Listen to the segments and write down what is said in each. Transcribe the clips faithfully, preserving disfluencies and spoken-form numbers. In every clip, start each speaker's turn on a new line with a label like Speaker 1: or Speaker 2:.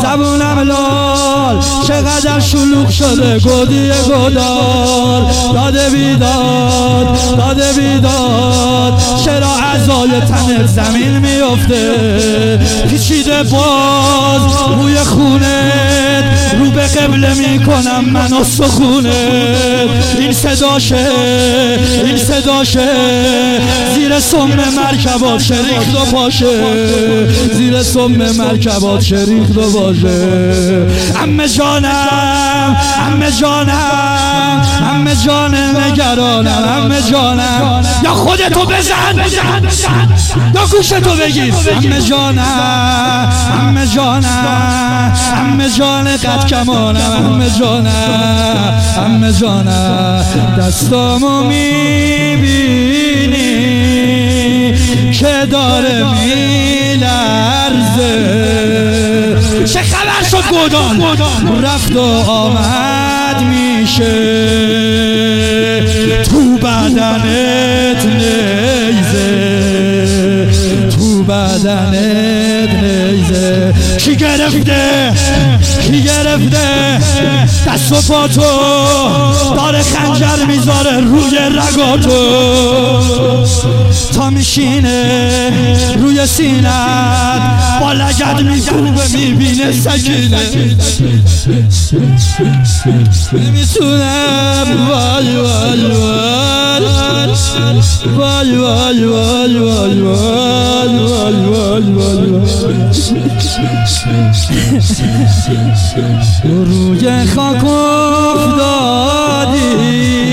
Speaker 1: زبونم لال چقدر شلوغ شده گودی گودار داده بیداد داده بیداد چرا اعضای تنت زمین میفته پیچیده باز روی خونت رو به قبله میکنم من و سخونت این صداشه این صداشه زیر سم مرکبات شریخت و پاشه زیر سم مرکبات شریخت و باشه عمه جانم عمه جانم عمه جانم نگرانم عمه جانم یا خودتو بزن یا گوشتو بگیر عمه جانم عمه جانم عمه جان قد کمانم عمه جانم عمه جانم دستامو میبینی که داره میلرزه چه خبر شد گودال رفت و آمد میشه تو بدنت نیزه تو بدنت نیزه کی گرفته کی گرفته دست و پاتو داره خنجر میذاره روی رگاتو تا میشینه روی سینت با لگد میکوبه میبینه سکینه نمیتونم وای وای وای وای وای وای وای وای وای وای روی خاک افتادی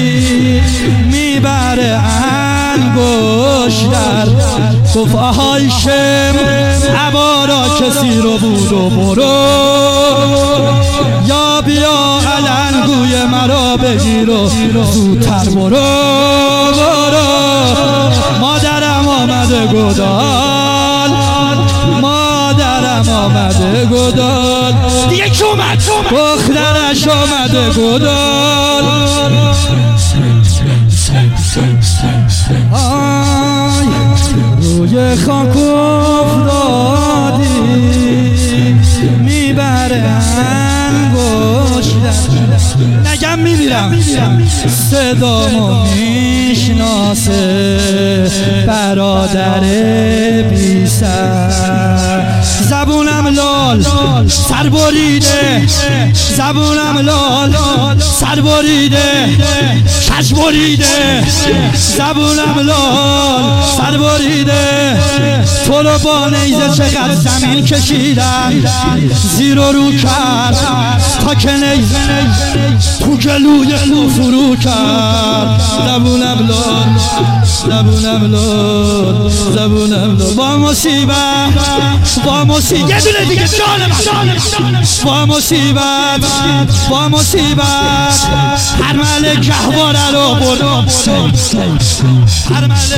Speaker 1: میبره انگشتر گفت آهای شم عبارا کسی رو بود و برو یا بیا علنگوی مرا بگیر و زودتر برو برو مادرم آمده گودال مادرم آمده گودال دیگه کی اومد دخترش آمده گودال آی روی خاک افتادی میبره انگشتر نگم میمیرم صدامو میشناسه برادر بی سر زبونم لال سر بریده زبونم لال سر بریده چشم بریده زبونم لال سر بریده تو رو با نیزه چقدر زمین کشیدم زیر و رو کرد تا که نیزه تو گلوی خون فرو کرد زبونم لال زبونم لال زبونم لال با مصیبت با مصیبت یه دونه دیگه جان من با مصیبت با مصیبت هر مل گهواره رو بردم هر مل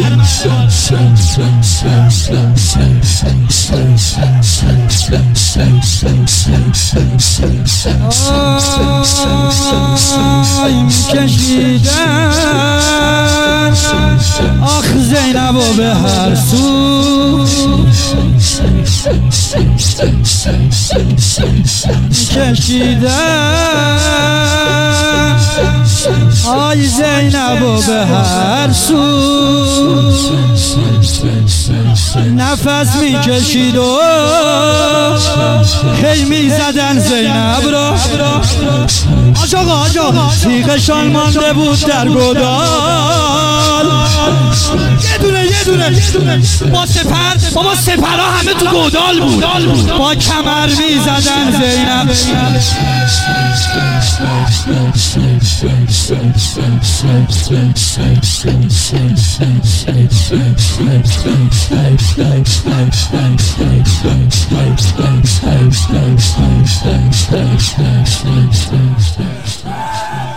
Speaker 1: آی میکشیدن آخ زینب و به هر سو کشیدن آی زینب و به هر سو نفس میکشید و هی میزدن زینب را آج آقا آج آقا تیغشان مانده بود در گودال یه دونه یه دونه با سپر بابا سپرها همه تو گودال بود با کمر میزدن زینب Thank you.